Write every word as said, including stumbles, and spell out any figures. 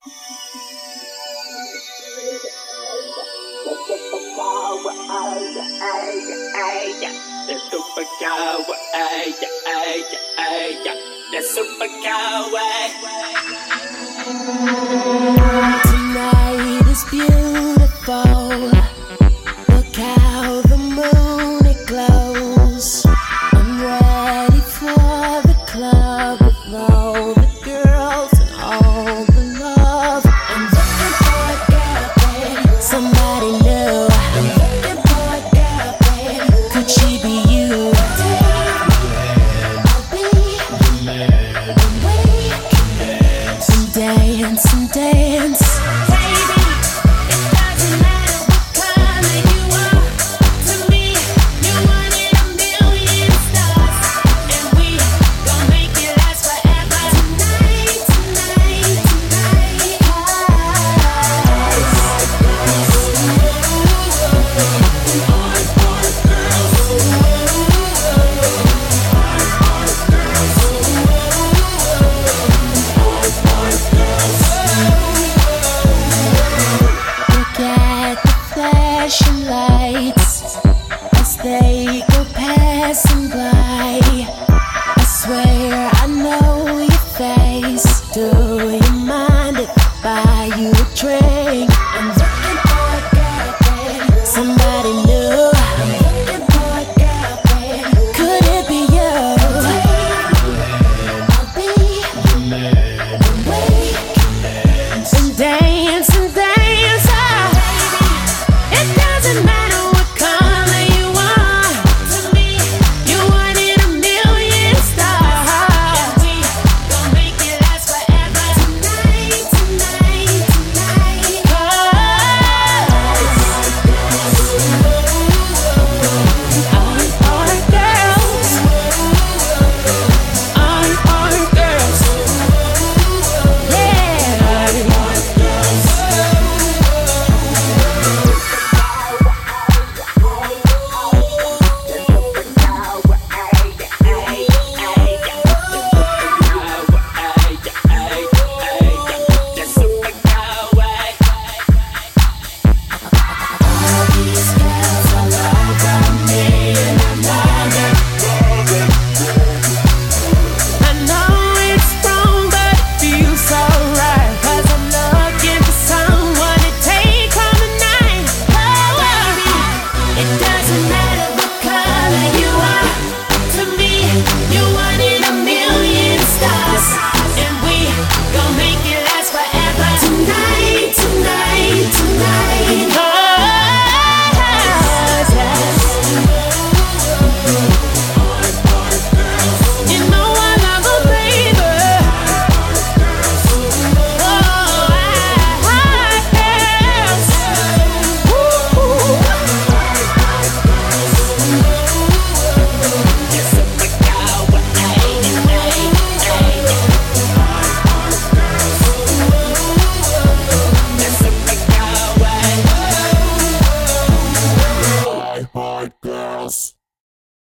Tonight is beautiful. Look how the moon it glows. I'm ready for the club with all the girls and all the love. I'm looking for a girl, babe, somebody new. I'm looking for a girl, babe, could she be you? I'll be the man, and we can dance and dance and dance.